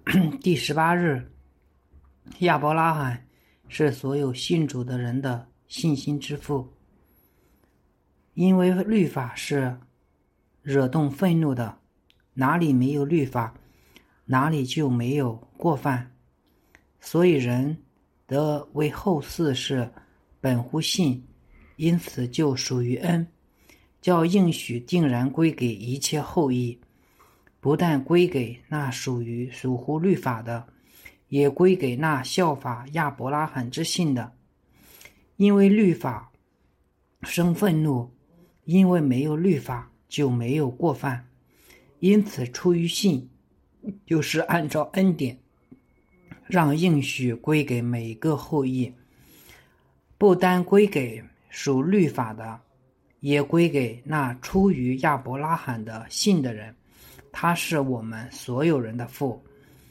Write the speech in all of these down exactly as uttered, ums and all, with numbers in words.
第十八日，亚伯拉罕是所有信主的人的信心之父。因为律法是惹动愤怒的，哪里没有律法，哪里就没有过犯。所以人得为后嗣是本乎信，因此就属于恩，叫应许定然归给一切后裔，不但归给那属于属乎律法的，也归给那效法亚伯拉罕之信的。因为律法生愤怒，因为没有律法就没有过犯，因此出于信，就是按照恩典让应许归给每个后裔，不单归给属律法的，也归给那出于亚伯拉罕的信的人，他是我们所有人的父。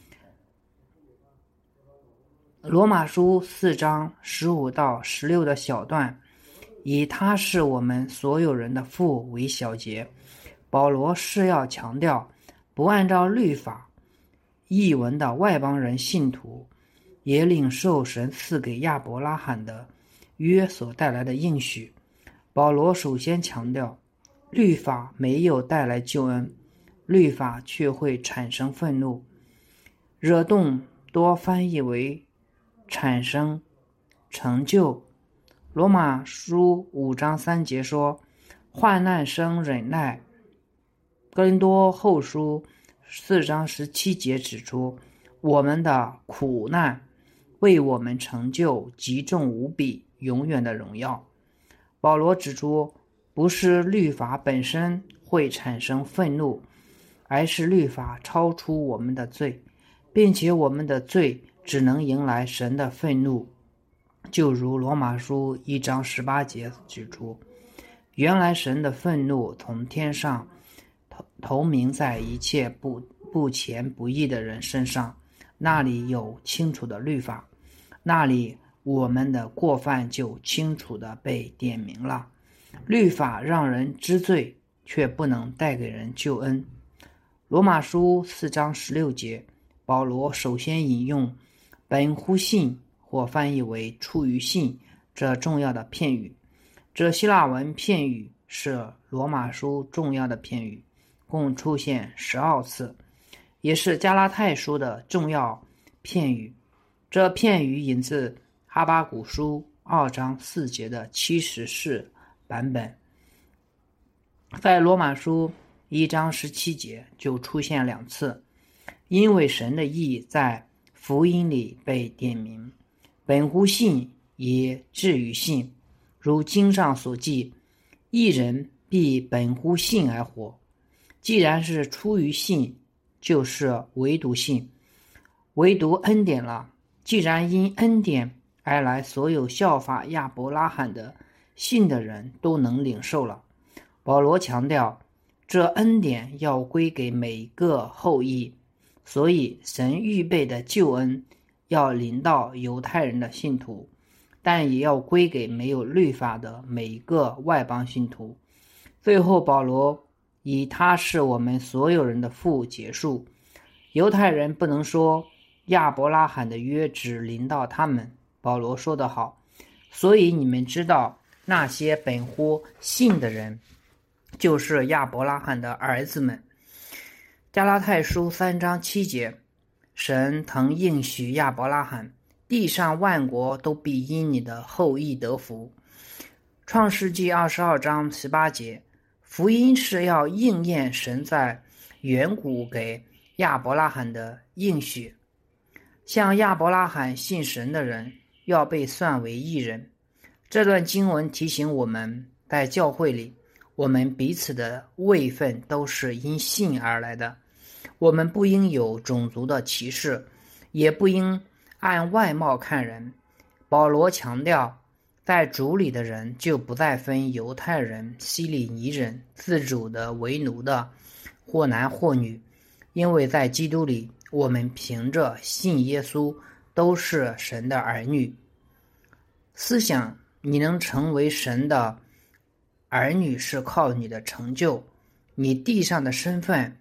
罗马书四章十五到十六的小段，以他是我们所有人的父为小节，保罗是要强调不按照律法译文的外邦人信徒也领受神赐给亚伯拉罕的约所带来的应许。保罗首先强调，律法没有带来救恩，律法却会产生愤怒。惹动多翻译为产生、成就。罗马书五章三节说，患难生忍耐。哥林多后书四章十七节指出，我们的苦难为我们成就极重无比永远的荣耀。保罗指出，不是律法本身会产生愤怒，而是律法超出我们的罪，并且我们的罪只能迎来神的愤怒。就如罗马书一章十八节指出，原来神的愤怒从天上投明在一切不不虔不义的人身上，那里有清楚的律法，那里我们的过犯就清楚地被点明了。律法让人知罪，却不能带给人救恩。罗马书四章十六节，保罗首先引用本乎信，或翻译为出于信，这重要的片语。这希腊文片语是罗马书重要的片语，共出现十二次，也是加拉太书的重要片语。这片语引自哈巴谷书二章四节的七十四版本，在罗马书一章十七节就出现两次，因为神的义在福音里被点明，本乎信也至于信，如经上所记，义人必本乎信而活。既然是出于信，就是唯独信，唯独恩典了。既然因恩典而来，所有效法亚伯拉罕的信的人都能领受了。保罗强调，这恩典要归给每个后裔，所以神预备的救恩要临到犹太人的信徒，但也要归给没有律法的每一个外邦信徒。最后保罗以他是我们所有人的父结束。犹太人不能说亚伯拉罕的约只临到他们，保罗说得好，所以你们知道那些本乎信的人就是亚伯拉罕的儿子们。加拉太书三章七节，神曾应许亚伯拉罕，地上万国都必因你的后裔得福。创世纪二十二章十八节，福音是要应验神在远古给亚伯拉罕的应许。像亚伯拉罕信神的人要被算为义人。这段经文提醒我们，在教会里，我们彼此的位分都是因信而来的。我们不应有种族的歧视，也不应按外貌看人。保罗强调，在主里的人就不再分犹太人、希利尼人、自主的、为奴的，或男或女，因为在基督里，我们凭着信耶稣都是神的儿女。思想你能成为神的儿女是靠你的成就，你地上的身份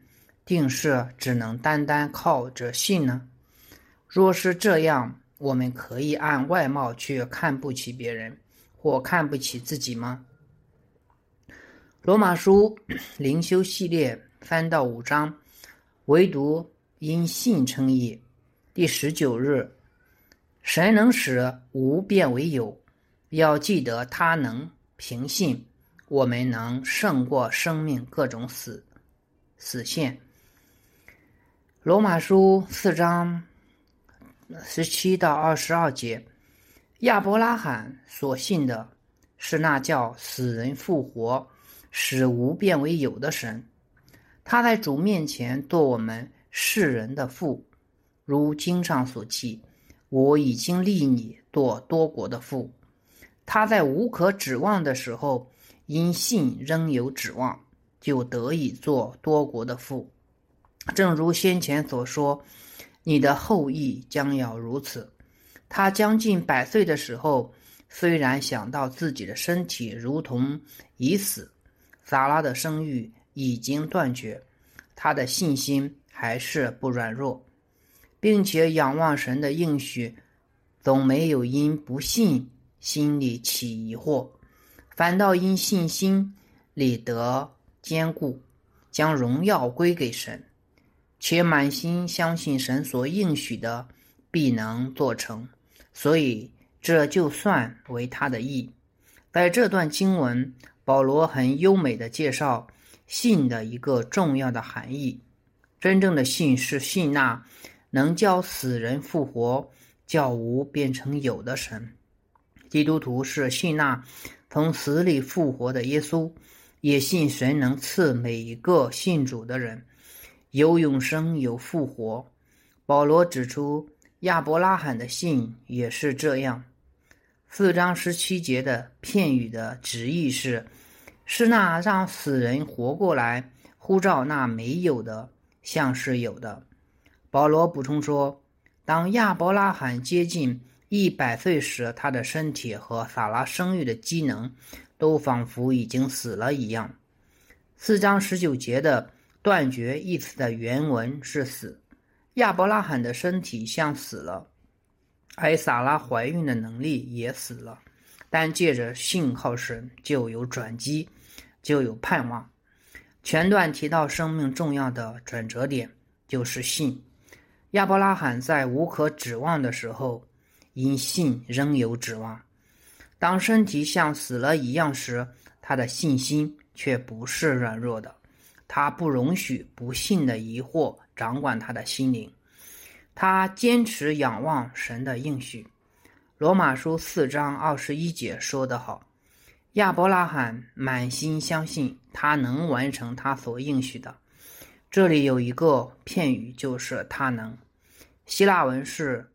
定是只能单单靠着信呢？若是这样，我们可以按外貌去看不起别人，或看不起自己吗？罗马书灵修系列三到五章，唯独因信称义。第十九日，神能使无变为有，要记得他能凭信，我们能胜过生命各种死死线。罗马书四章十七到二十二节，亚伯拉罕所信的是那叫死人复活，使无变为有的神。他在主面前做我们世人的父，如经上所记，我已经立你做多国的父。他在无可指望的时候，因信仍有指望，就得以做多国的父。正如先前所说，你的后裔将要如此。他将近百岁的时候，虽然想到自己的身体如同已死，撒拉的生育已经断绝，他的信心还是不软弱，并且仰望神的应许，总没有因不信心里起疑惑，反倒因信心里得坚固，将荣耀归给神，且满心相信神所应许的必能做成，所以这就算为他的义。在这段经文，保罗很优美地介绍信的一个重要的含义。真正的信是信那能叫死人复活，叫无变成有的神。基督徒是信那从死里复活的耶稣，也信神能赐每一个信主的人有永生有复活。保罗指出亚伯拉罕的信也是这样。四章十七节的片语的直译是是那让死人活过来，呼召那没有的像是有的。保罗补充说，当亚伯拉罕接近一百岁时，他的身体和撒拉生育的机能都仿佛已经死了一样。四章十九节的断绝一词的原文是死，亚伯拉罕的身体像死了，而撒拉怀孕的能力也死了，但借着信靠神就有转机，就有盼望。全段提到生命重要的转折点就是信。亚伯拉罕在无可指望的时候，因信仍有指望。当身体像死了一样时，他的信心却不是软弱的，他不容许不信的疑惑掌管他的心灵，他坚持仰望神的应许。罗马书四章二十一节说得好，亚伯拉罕满心相信他能完成他所应许的。这里有一个片语，就是他能。希腊文是，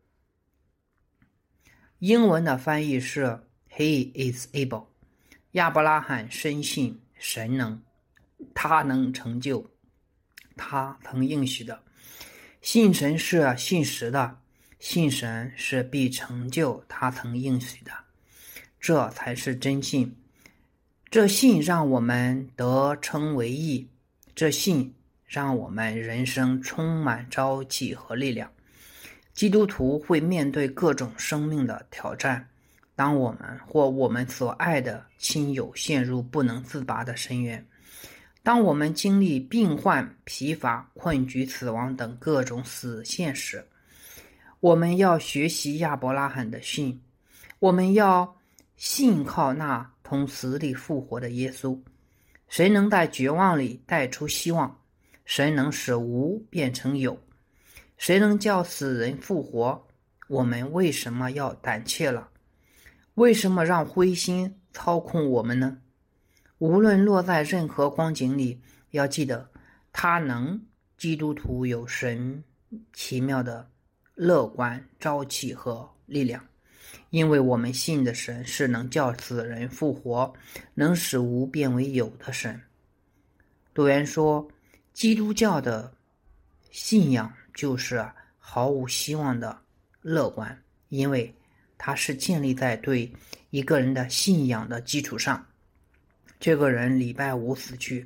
英文的翻译是 He is able。 亚伯拉罕深信神能，他能成就他曾应许的。信神是信实的，信神是必成就他曾应许的，这才是真信。这信让我们得称为义，这信让我们人生充满朝气和力量。基督徒会面对各种生命的挑战，当我们或我们所爱的亲友陷入不能自拔的深渊，当我们经历病患、疲乏、困局、死亡等各种死线时，我们要学习亚伯拉罕的信，我们要信靠那从死里复活的耶稣。谁能在绝望里带出希望？谁能使无变成有？谁能叫死人复活？我们为什么要胆怯了？为什么让灰心操控我们呢？无论落在任何光景里，要记得他能。基督徒有神奇妙的乐观、朝气和力量，因为我们信的神是能叫死人复活，能使无变为有的神。杜源说，基督教的信仰就是毫无希望的乐观，因为它是建立在对一个人的信仰的基础上。这个人礼拜五死去，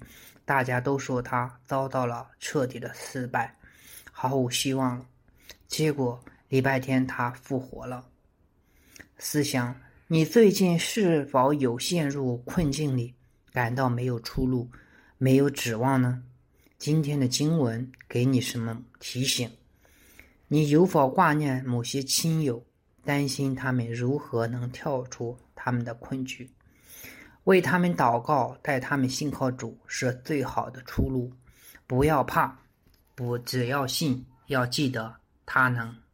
大家都说他遭到了彻底的失败，毫无希望了。结果礼拜天他复活了。思想，你最近是否有陷入困境里，感到没有出路，没有指望呢？今天的经文给你什么提醒？你有否挂念某些亲友，担心他们如何能跳出他们的困局？为他们祷告，带他们信靠主是最好的出路。不要怕，不，只要信，要记得他能。